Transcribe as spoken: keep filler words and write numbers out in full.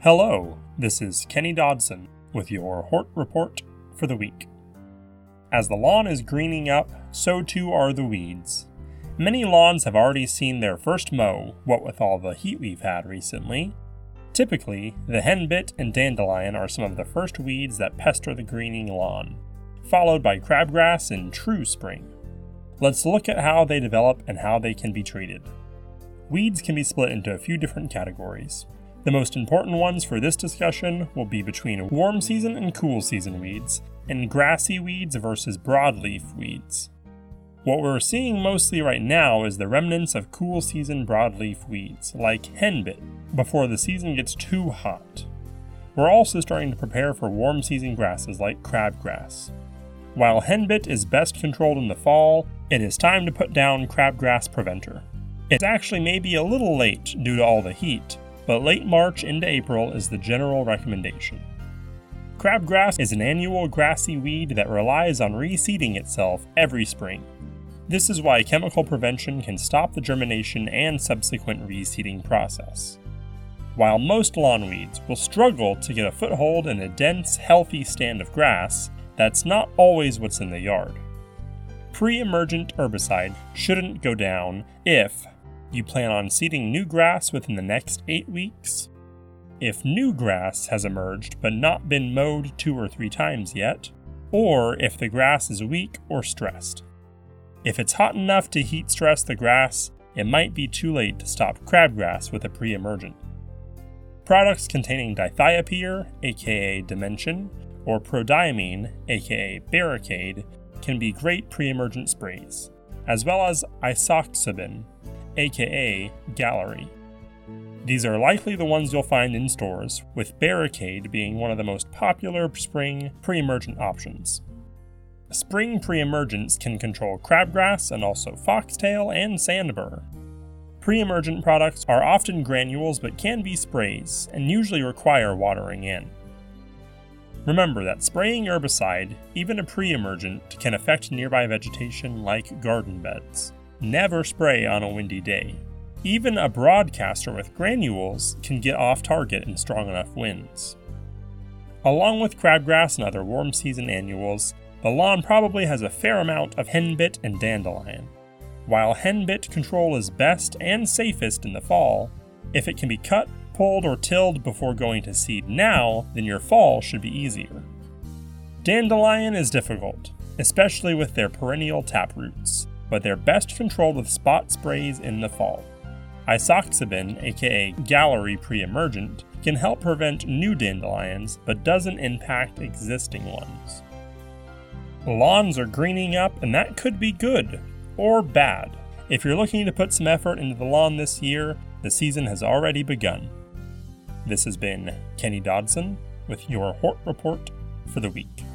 Hello, this is Kenny Dodson with your Hort Report for the week. As the lawn is greening up, so too are the weeds. Many lawns have already seen their first mow, what with all the heat we've had recently. Typically, the henbit and dandelion are some of the first weeds that pester the greening lawn, followed by crabgrass in true spring. Let's look at how they develop and how they can be treated. Weeds can be split into a few different categories. The most important ones for this discussion will be between warm season and cool season weeds, and grassy weeds versus broadleaf weeds. What we're seeing mostly right now is the remnants of cool season broadleaf weeds, like henbit, before the season gets too hot. We're also starting to prepare for warm season grasses like crabgrass. While henbit is best controlled in the fall, it is time to put down crabgrass preventer. It actually may be a little late due to all the heat, but late March into April is the general recommendation. Crabgrass is an annual grassy weed that relies on reseeding itself every spring. This is why chemical prevention can stop the germination and subsequent reseeding process. While most lawn weeds will struggle to get a foothold in a dense, healthy stand of grass, that's not always what's in the yard. Pre-emergent herbicide shouldn't go down if you plan on seeding new grass within the next eight weeks, if new grass has emerged but not been mowed two or three times yet, or if the grass is weak or stressed. If it's hot enough to heat stress the grass, it might be too late to stop crabgrass with a pre-emergent. Products containing dithiopyr, aka Dimension, or prodiamine, aka Barricade, can be great pre-emergent sprays, as well as isoxaben, aka Gallery. These are likely the ones you'll find in stores, with Barricade being one of the most popular spring pre-emergent options. Spring pre-emergents can control crabgrass and also foxtail and sandburr. Pre-emergent products are often granules but can be sprays, and usually require watering in. Remember that spraying herbicide, even a pre-emergent, can affect nearby vegetation like garden beds. Never spray on a windy day. Even a broadcaster with granules can get off target in strong enough winds. Along with crabgrass and other warm season annuals, the lawn probably has a fair amount of henbit and dandelion. While henbit control is best and safest in the fall, if it can be cut, pulled, or tilled before going to seed now, then your fall should be easier. Dandelion is difficult, especially with their perennial taproots, but they're best controlled with spot sprays in the fall. Isoxaben, aka Gallery pre-emergent, can help prevent new dandelions, but doesn't impact existing ones. Lawns are greening up, and that could be good, or bad. If you're looking to put some effort into the lawn this year, the season has already begun. This has been Kenny Dodson with your Hort Report for the week.